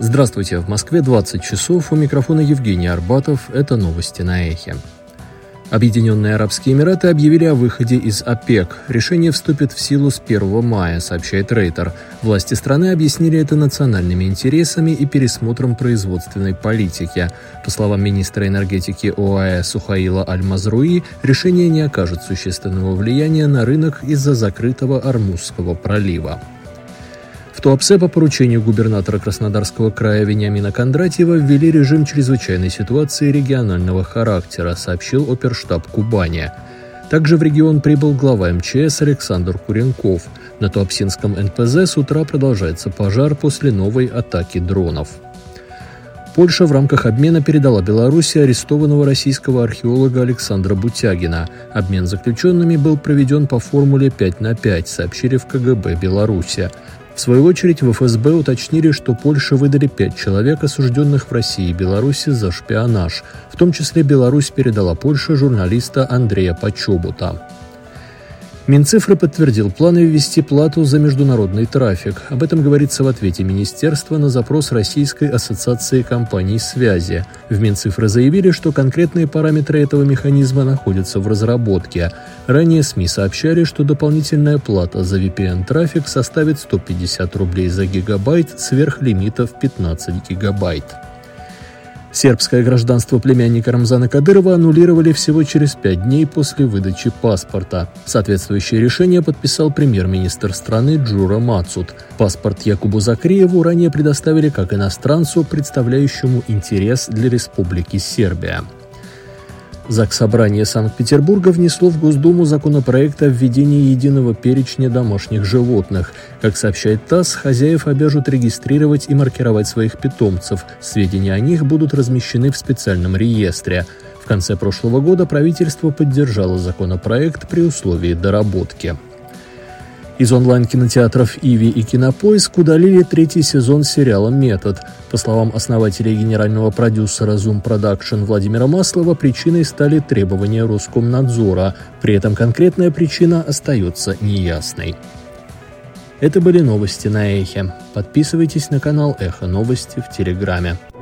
Здравствуйте, в Москве 20 часов, у микрофона Евгений Арбатов, это новости на Эхе. Объединенные Арабские Эмираты объявили о выходе из ОПЕК. Решение вступит в силу с 1 мая, сообщает Рейтер. Власти страны объяснили это национальными интересами и пересмотром производственной политики. По словам министра энергетики ОАЭ Сухаила Аль-Мазруи, решение не окажет существенного влияния на рынок из-за закрытого Ормузского пролива. В Туапсе по поручению губернатора Краснодарского края Вениамина Кондратьева ввели режим чрезвычайной ситуации регионального характера, сообщил оперштаб Кубани. Также в регион прибыл глава МЧС Александр Куренков. На Туапсинском НПЗ с утра продолжается пожар после новой атаки дронов. Польша в рамках обмена передала Беларуси арестованного российского археолога Александра Бутягина. Обмен заключенными был проведен по формуле 5/5, сообщили в КГБ Беларуси. В свою очередь в ФСБ уточнили, что Польше выдали 5 человек, осужденных в России и Беларуси за шпионаж. В том числе Беларусь передала Польше журналиста Андрея Почобута. Минцифры подтвердил планы ввести плату за международный трафик. Об этом говорится в ответе министерства на запрос Российской ассоциации компаний связи. В Минцифры заявили, что конкретные параметры этого механизма находятся в разработке. Ранее СМИ сообщали, что дополнительная плата за VPN-трафик составит 150 рублей за гигабайт сверх лимита в 15 гигабайт. Сербское гражданство племянника Рамзана Кадырова аннулировали всего через 5 дней после выдачи паспорта. Соответствующее решение подписал премьер-министр страны Джура Мацут. Паспорт Якубу Закриеву ранее предоставили как иностранцу, представляющему интерес для Республики Сербия. Заксобрание Санкт-Петербурга внесло в Госдуму законопроект о введении единого перечня домашних животных. Как сообщает ТАСС, хозяев обяжут регистрировать и маркировать своих питомцев. Сведения о них будут размещены в специальном реестре. В конце прошлого года правительство поддержало законопроект при условии доработки. Из онлайн-кинотеатров «Иви» и «Кинопоиск» удалили 3-й сезон сериала «Метод». По словам основателя и генерального продюсера Zoom Production Владимира Маслова, причиной стали требования Роскомнадзора. При этом конкретная причина остается неясной. Это были новости на Эхе. Подписывайтесь на канал Эхо Новости в Телеграме.